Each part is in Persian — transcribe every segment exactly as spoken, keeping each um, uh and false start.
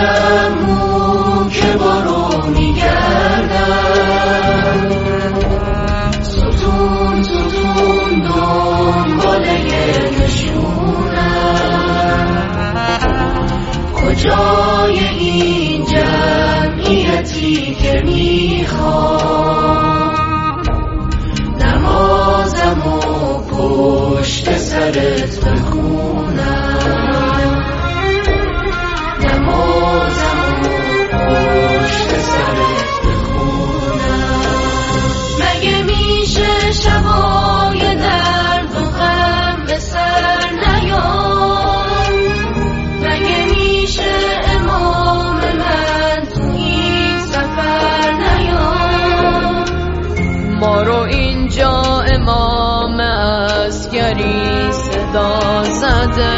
مو که بارو میگردم، ستون ستون دنباله نشونم، کجای این جمعیتی که میخوام نمازم و پشت سرت بخونم، نمازم و پشت سرت بخونم. مگه میشه شبای درد و غم به سر نیام؟ مگه میشه امام من تو این سفر نیام؟ ما رو اینجا امام عسکری صدا زده،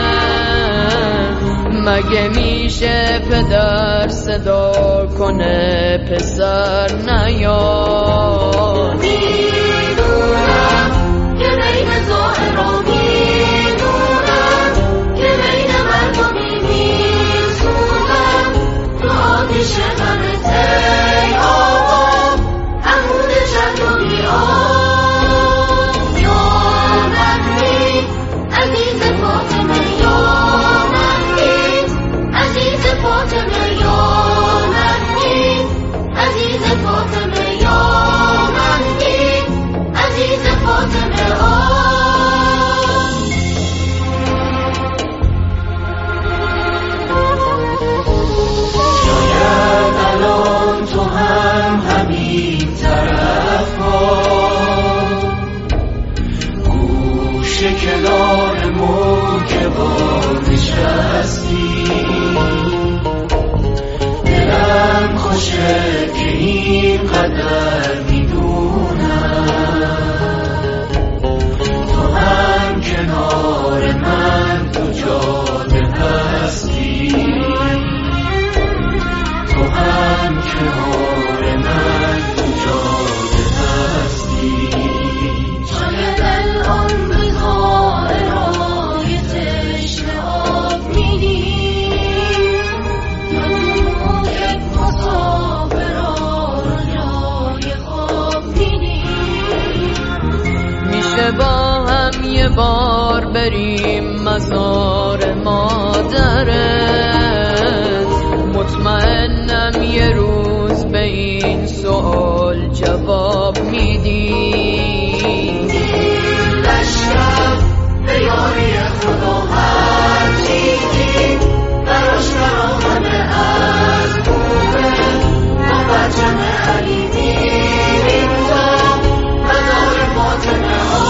مگه میشه پدر صدا کنه پسر نیاد؟ میدونم که بین ظاهر و میدونم که بین مردمی میسوزم، تو آتیش غمته ای آقا عمود جهل و بیام. یا مهدی عزیز فاطمه، یا مهدی عزیز فاطمه، یا مهدی عزیز فاطمه، یا مهدی عزیز فاطمه. شاید الان تو هم همین طرف ها گوشه کنار موج باد نشستی، دلم خوشه که این قدر میدونم تو هم کنار من تو جاده هستی، تو هم کنار من تو جاده هستی. شاید الان به ظاهرهای تشنه آب می‌دیم، یا یک مسافرها رو جای خواب می‌دیم. میشه با هم یه بار بریم مزار مادرت؟ مطمئنم یه روز به این سوال جواب میدی. لشکر به یاری خدا هر چیزی براش فراهمه از بوده، با پرچم علی میریم تا مزار فاطمه ها.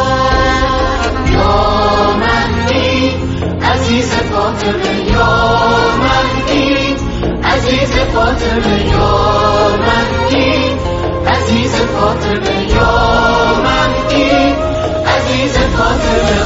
یا مهدی عزیز فاطمه، یا مهدی عزیز فاطمه، یا مهدی عزیز فاطمه، یا مهدی عزیز فاطمه.